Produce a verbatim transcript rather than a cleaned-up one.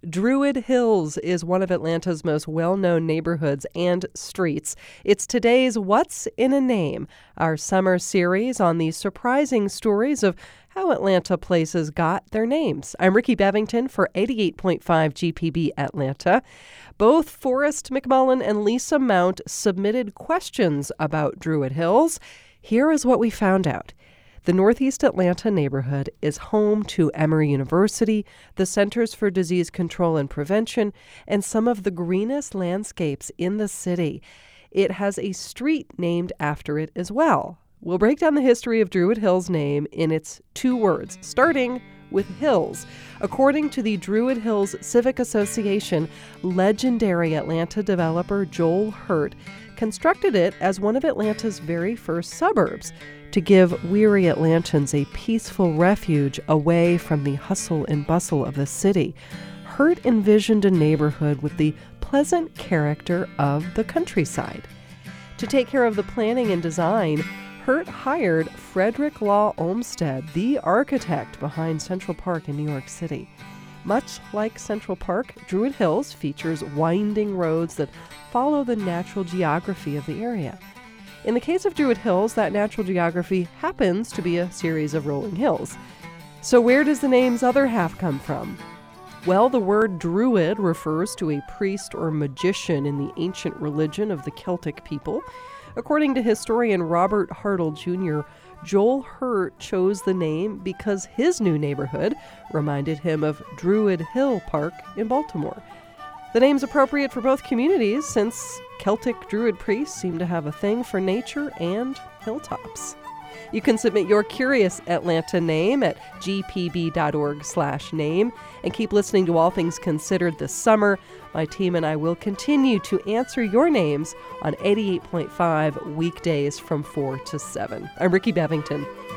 Druid Hills is one of Atlanta's most well-known neighborhoods and streets. It's today's What's in a Name, our summer series on the surprising stories of how Atlanta places got their names. I'm Ricky Bevington for eighty-eight point five G P B Atlanta. Both Forrest McMullen and Lisa Mount submitted questions about Druid Hills. Here is what we found out. The Northeast Atlanta neighborhood is home to Emory University, the Centers for Disease Control and Prevention, and some of the greenest landscapes in the city. It has a street named after it as well. We'll break down the history of Druid Hills' name in its two words, starting with hills. According to the Druid Hills Civic Association, legendary Atlanta developer Joel Hurt constructed it as one of Atlanta's very first suburbs, to give weary Atlantans a peaceful refuge away from the hustle and bustle of the city. Hurt envisioned a neighborhood with the pleasant character of the countryside. To take care of the planning and design, Hurt hired Frederick Law Olmsted, the architect behind Central Park in New York City. Much like Central Park, Druid Hills features winding roads that follow the natural geography of the area. In the case of Druid Hills, that natural geography happens to be a series of rolling hills. So where does the name's other half come from? Well, the word druid refers to a priest or magician in the ancient religion of the Celtic people. According to historian Robert Hartle Junior, Joel Hurt chose the name because his new neighborhood reminded him of Druid Hill Park in Baltimore. The name's appropriate for both communities since Celtic Druid priests seem to have a thing for nature and hilltops. You can submit your curious Atlanta name at gpb.org slash name and keep listening to All Things Considered this summer. My team and I will continue to answer your names on eighty-eight point five weekdays from four to seven. I'm Ricky Bevington.